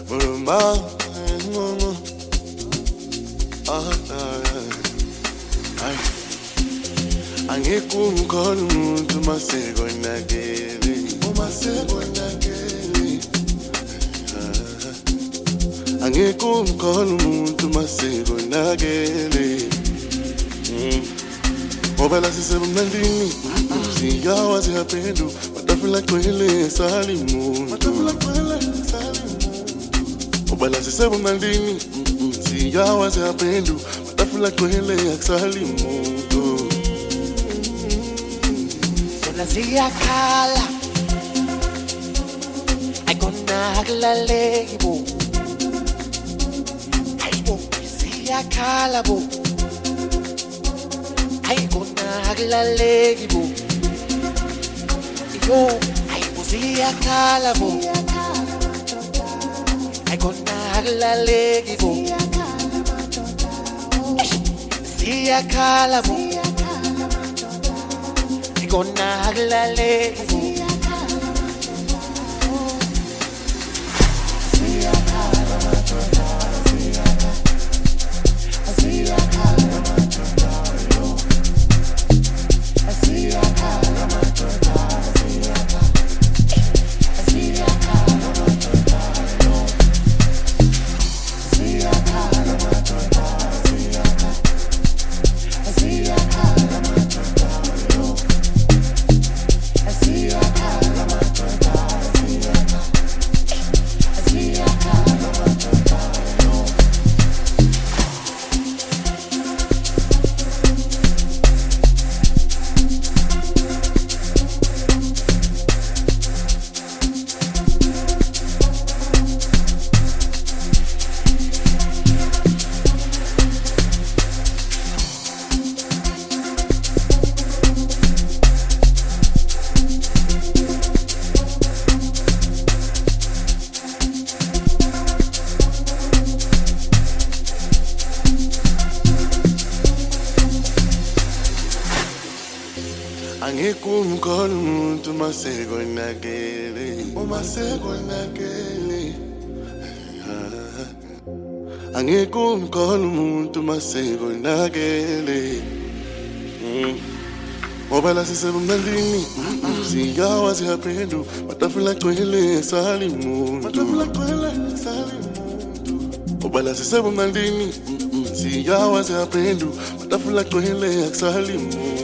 Angikukhona umuntu maseko nakele umaseko nakele Angikukhona umuntu maseko nakele Ngoba la sisebumnandini siyawa siyaphendu batafula gcwele salimuntu batafula gcwele salimuntu Ngoba la sisebumnandini siyawa siyaphendu batafula gcwele akusalimuntu Siyakhala ayikonakalale bo ayibo siyakhala bo ayikonakalale bo yo ayibo siyakhala bo ayikonakalale bo siyakhala bo ayikonakalale bo Angikukhona umuntu maseko nakele umaseko nakele Angikukhona umuntu maseko nakele Ngoba la sisebumnandini siyawa siyaphendu batafula gcwele salimuntu batafula gcwele salimuntu Ngoba la sisebumnandini siyawa siyaphendu batafula gcwele akusalimuntu